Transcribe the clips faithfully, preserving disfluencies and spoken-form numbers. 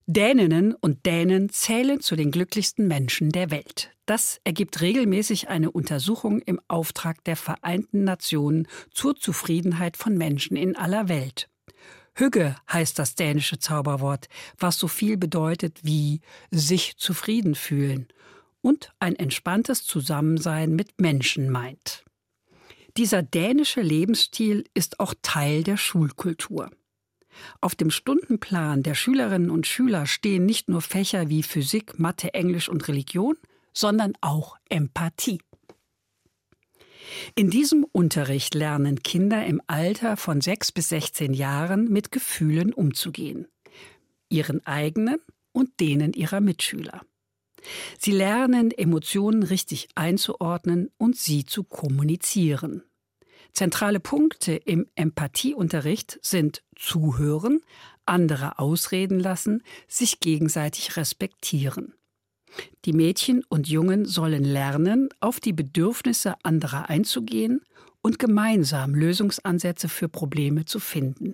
Däninnen und Dänen zählen zu den glücklichsten Menschen der Welt. Das ergibt regelmäßig eine Untersuchung im Auftrag der Vereinten Nationen zur Zufriedenheit von Menschen in aller Welt. Hygge heißt das dänische Zauberwort, was so viel bedeutet wie sich zufrieden fühlen und ein entspanntes Zusammensein mit Menschen meint. Dieser dänische Lebensstil ist auch Teil der Schulkultur. Auf dem Stundenplan der Schülerinnen und Schüler stehen nicht nur Fächer wie Physik, Mathe, Englisch und Religion, sondern auch Empathie. In diesem Unterricht lernen Kinder im Alter von sechs bis sechzehn Jahren mit Gefühlen umzugehen, ihren eigenen und denen ihrer Mitschüler. Sie lernen, Emotionen richtig einzuordnen und sie zu kommunizieren. Zentrale Punkte im Empathieunterricht sind Zuhören, andere ausreden lassen, sich gegenseitig respektieren. Die Mädchen und Jungen sollen lernen, auf die Bedürfnisse anderer einzugehen und gemeinsam Lösungsansätze für Probleme zu finden.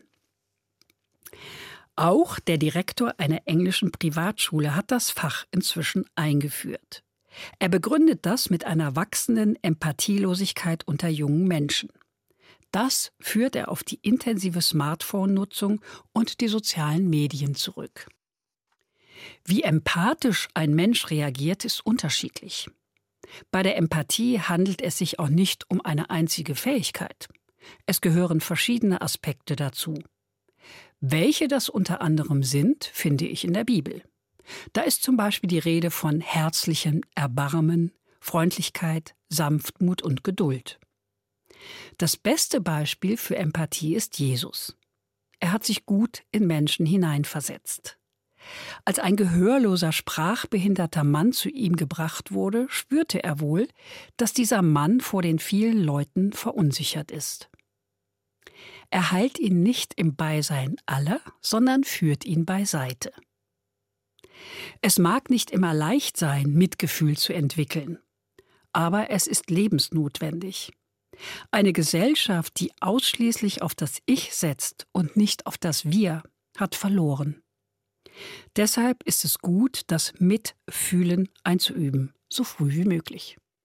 Auch der Direktor einer englischen Privatschule hat das Fach inzwischen eingeführt. Er begründet das mit einer wachsenden Empathielosigkeit unter jungen Menschen. Das führt er auf die intensive Smartphone-Nutzung und die sozialen Medien zurück. Wie empathisch ein Mensch reagiert, ist unterschiedlich. Bei der Empathie handelt es sich auch nicht um eine einzige Fähigkeit. Es gehören verschiedene Aspekte dazu. Welche das unter anderem sind, finde ich in der Bibel. Da ist zum Beispiel die Rede von herzlichem Erbarmen, Freundlichkeit, Sanftmut und Geduld. Das beste Beispiel für Empathie ist Jesus. Er hat sich gut in Menschen hineinversetzt. Als ein gehörloser, sprachbehinderter Mann zu ihm gebracht wurde, spürte er wohl, dass dieser Mann vor den vielen Leuten verunsichert ist. Er heilt ihn nicht im Beisein aller, sondern führt ihn beiseite. Es mag nicht immer leicht sein, Mitgefühl zu entwickeln, aber es ist lebensnotwendig. Eine Gesellschaft, die ausschließlich auf das Ich setzt und nicht auf das Wir, hat verloren. Deshalb ist es gut, das Mitfühlen einzuüben, so früh wie möglich.